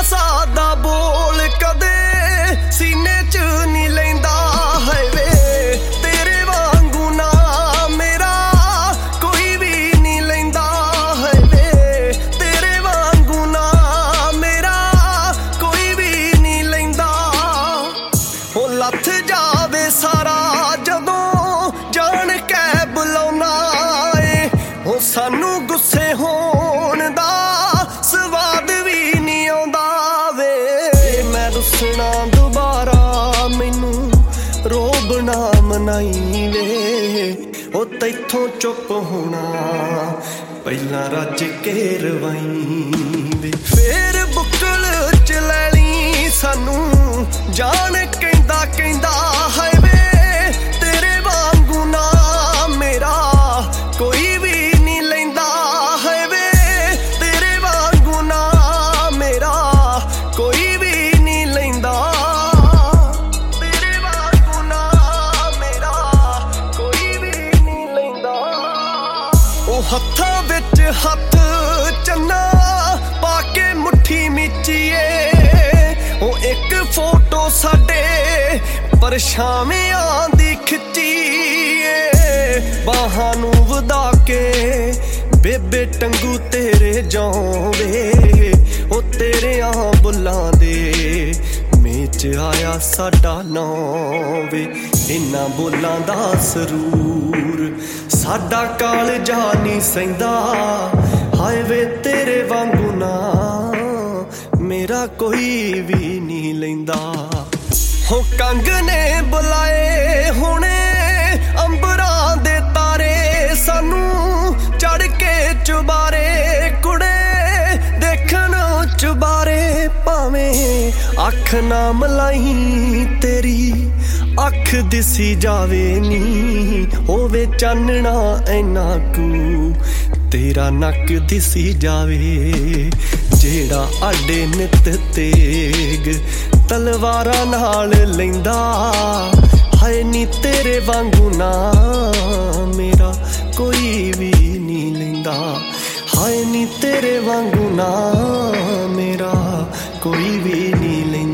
सादा बोल कदे सीने च नहीं लैंदा है वे तेरे वांगू ना मेरा कोई भी नहीं लैंदा है वे तेरे वांगू ना मेरा कोई भी नहीं लैंदा ओ लथ जावे सारा जदों जान कै बुलाउना ए ओ सानू गुस्से होण दा स्वाद भी नहीं आउंदा वे मैं रुसना दुबारा मैनू रोब ना मनाई वे ओ तैथों चुप होना पहला रज के रवाई वे फेर बुकल च लैनी सानू जान कहंदा कहंदा है वे तेरे वांगू ना मेरा कोई भी नहीं लैंदा है वे तेरे वांगू ना मेरा कोई भी नहीं लैंदा तेरे वांगू ना मेरा कोई भी नहीं लैंदा ओ हत्थां विच हत्थ चन्ना पाके मुट्ठी मिचीए ओ एक फोटो साडे परछावियां दी खिच्चीए बाहां नू वधा के बेबे टंगू तेरे जावे ओ तेरे बुल्लां दे मेच आया साडा नां वे इन्हां बोलां दा सरूर साडा कालजा नहीं सहिंदा हाय वे तेरे वांगू ना मेरा कोई भी नहीं लैंदा हो कंग ने बुलाए हुणे अंबरां दे तारे सानू चढ़ के चुबारे कुड़े देखन चुबारे भावें अख ना मलाई तेरी अख दिसी जावे नी होवे चानना ऐना कू तेरा नक दिसी जावे जेड़ा आडे नित तेग तलवारां नाल लैंदा हाय नी तेरे वांगू ना मेरा कोई भी नहीं लैंदा हाय नी तेरे वांगू ना मेरा कोई भी नहीं लैंदा।